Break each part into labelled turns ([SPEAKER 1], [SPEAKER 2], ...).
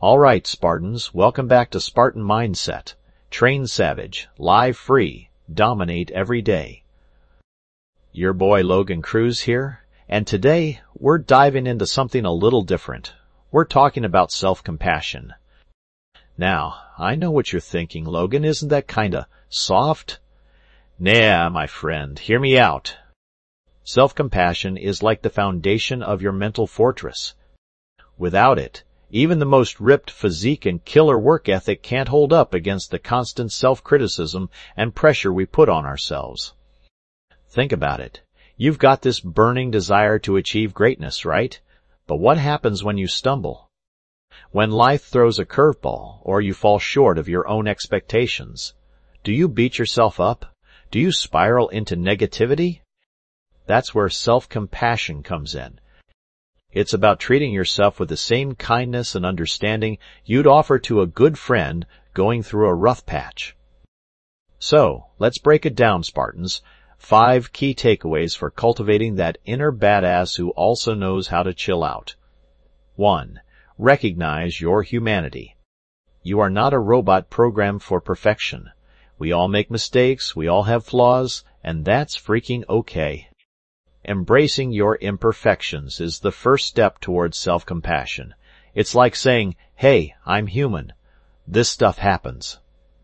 [SPEAKER 1] All right, Spartans, welcome back to Spartan Mindset. Train savage, live free, dominate every day. Your boy Logan Cruz here, and today we're diving into something a little different. We're talking about self-compassion. Now, I know what you're thinking, Logan, isn't that kinda soft? Nah, my friend, hear me out. Self-compassion is like the foundation of your mental fortress. Without it, even the most ripped physique and killer work ethic can't hold up against the constant self-criticism and pressure we put on ourselves. Think about it. You've got this burning desire to achieve greatness, right? But what happens when you stumble? When life throws a curveball, or you fall short of your own expectations? Do you beat yourself up? Do you spiral into negativity? That's where self-compassion comes in. It's about treating yourself with the same kindness and understanding you'd offer to a good friend going through a rough patch. So, let's break it down, Spartans. 5 key takeaways for cultivating that inner badass who also knows how to chill out. 1. Recognize your humanity. You are not a robot programmed for perfection. We all make mistakes, we all have flaws, and that's freaking okay. Embracing your imperfections is the first step towards self-compassion. It's like saying, hey, I'm human. This stuff happens.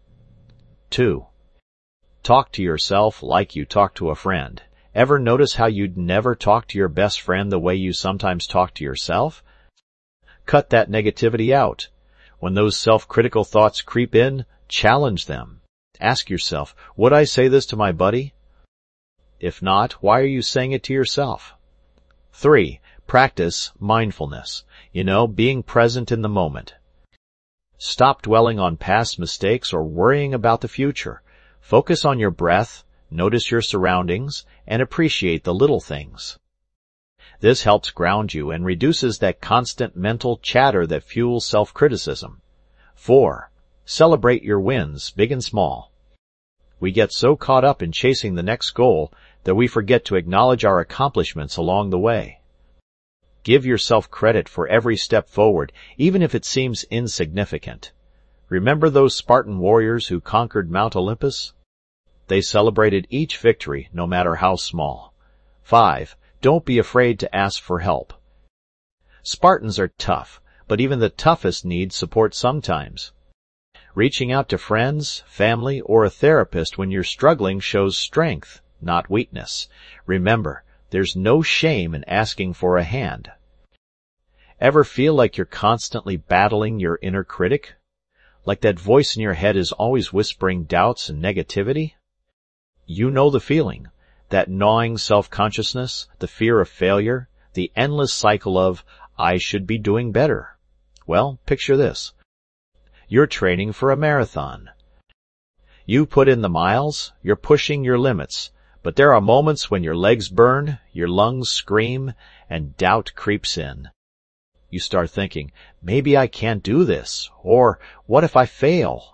[SPEAKER 1] 2. Talk to yourself like you talk to a friend. Ever notice how you'd never talk to your best friend the way you sometimes talk to yourself? Cut that negativity out. When those self-critical thoughts creep in, challenge them. Ask yourself, would I say this to my buddy? If not, why are you saying it to yourself? 3. Practice mindfulness. Being present in the moment. Stop dwelling on past mistakes or worrying about the future. Focus on your breath, notice your surroundings, and appreciate the little things. This helps ground you and reduces that constant mental chatter that fuels self-criticism. 4. Celebrate your wins, big and small. We get so caught up in chasing the next goal that we forget to acknowledge our accomplishments along the way. Give yourself credit for every step forward, even if it seems insignificant. Remember those Spartan warriors who conquered Mount Olympus? They celebrated each victory, no matter how small. 5. Don't be afraid to ask for help. Spartans are tough, but even the toughest need support sometimes. Reaching out to friends, family, or a therapist when you're struggling shows strength, not weakness. Remember, there's no shame in asking for a hand. Ever feel like you're constantly battling your inner critic? Like that voice in your head is always whispering doubts and negativity? You know the feeling. That gnawing self-consciousness, the fear of failure, the endless cycle of, I should be doing better. Well, picture this. You're training for a marathon. You put in the miles, you're pushing your limits, but there are moments when your legs burn, your lungs scream, and doubt creeps in. You start thinking, maybe I can't do this, or what if I fail?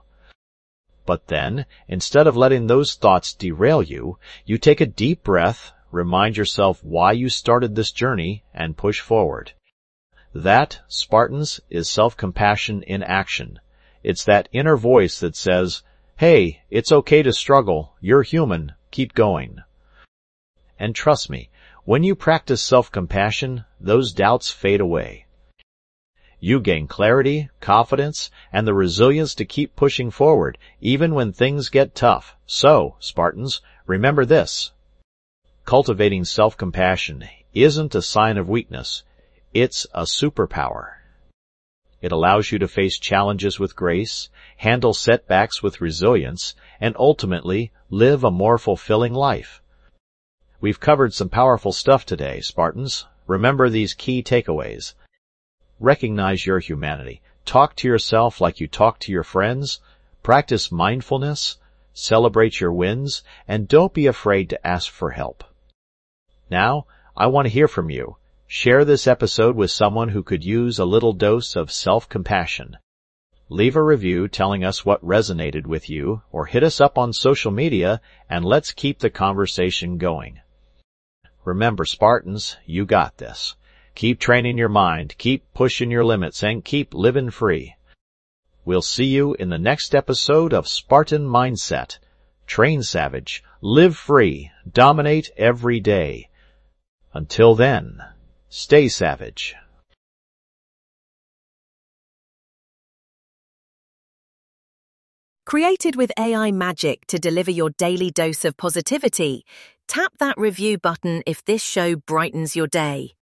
[SPEAKER 1] But then, instead of letting those thoughts derail you, you take a deep breath, remind yourself why you started this journey, and push forward. That, Spartans, is self-compassion in action. It's that inner voice that says, hey, it's okay to struggle, you're human, keep going. And trust me, when you practice self-compassion, those doubts fade away. You gain clarity, confidence, and the resilience to keep pushing forward, even when things get tough. So, Spartans, remember this. Cultivating self-compassion isn't a sign of weakness. It's a superpower. It allows you to face challenges with grace, handle setbacks with resilience, and ultimately live a more fulfilling life. We've covered some powerful stuff today, Spartans. Remember these key takeaways. Recognize your humanity. Talk to yourself like you talk to your friends. Practice mindfulness. Celebrate your wins. And don't be afraid to ask for help. Now, I want to hear from you. Share this episode with someone who could use a little dose of self-compassion. Leave a review telling us what resonated with you, or hit us up on social media, and let's keep the conversation going. Remember, Spartans, you got this. Keep training your mind, keep pushing your limits, and keep living free. We'll see you in the next episode of Spartan Mindset. Train savage, live free, dominate every day. Until then, stay savage.
[SPEAKER 2] Created with AI magic to deliver your daily dose of positivity, tap that review button if this show brightens your day.